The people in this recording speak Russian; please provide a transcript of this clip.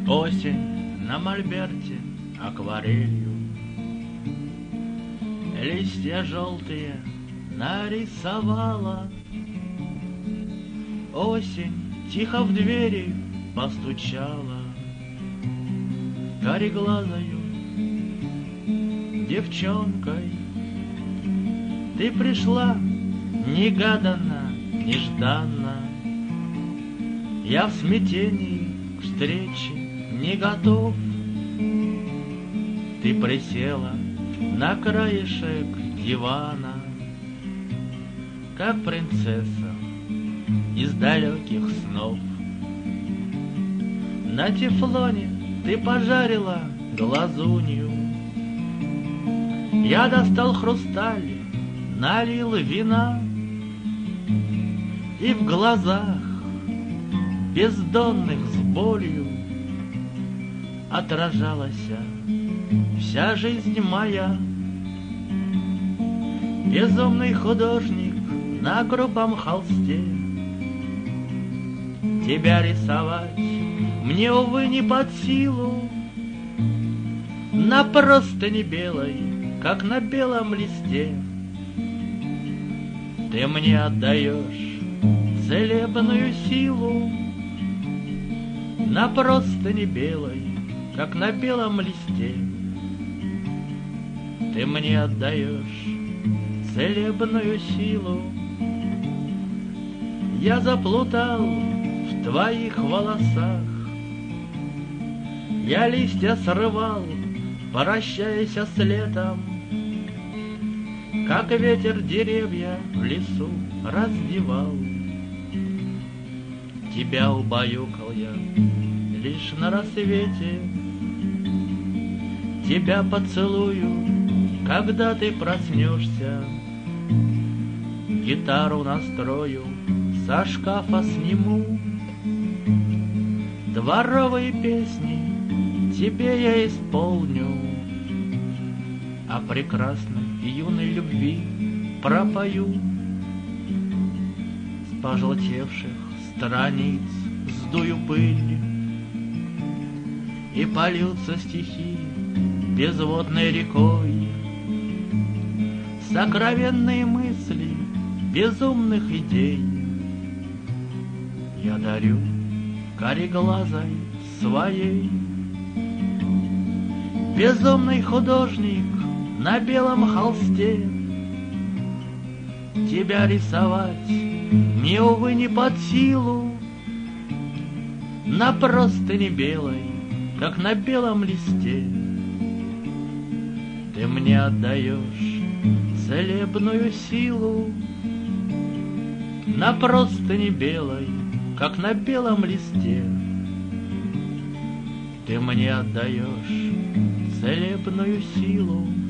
Осень на мольберте акварелью, листья желтые нарисовала. Осень тихо в двери постучала, кореглазою девчонкой. Ты пришла негаданно, нежданно. Я в смятении к встрече не готов. Ты присела на краешек дивана, как принцесса из далеких снов. На тефлоне ты пожарила глазунью. Я достал хрусталь, налил вина, и в глазах бездонных с болью отражалась вся жизнь моя. Безумный художник на грубом холсте, тебя рисовать мне, увы, не под силу. На простыне белой, как на белом листе, ты мне отдаешь целебную силу. На простыне белой, как на белом листе, ты мне отдаешь целебную силу. Я заплутал в твоих волосах, я листья срывал, прощаясь с летом, как ветер деревья в лесу раздевал. Тебя убаюкал я лишь на рассвете, тебя поцелую, когда ты проснешься. Гитару настрою, со шкафа сниму, дворовые песни тебе я исполню, о прекрасной и юной любви пропою. С пожелтевших страниц сдую пыль, и польются стихи безводной рекой, сокровенные мысли безумных идей. Я дарю кореглазой своей. Безумный художник на белом холсте, тебя рисовать мне, увы, не под силу. На простыне белой, как на белом листе, ты мне отдаешь целебную силу. На простыне белой, как на белом листе, ты мне отдаешь целебную силу.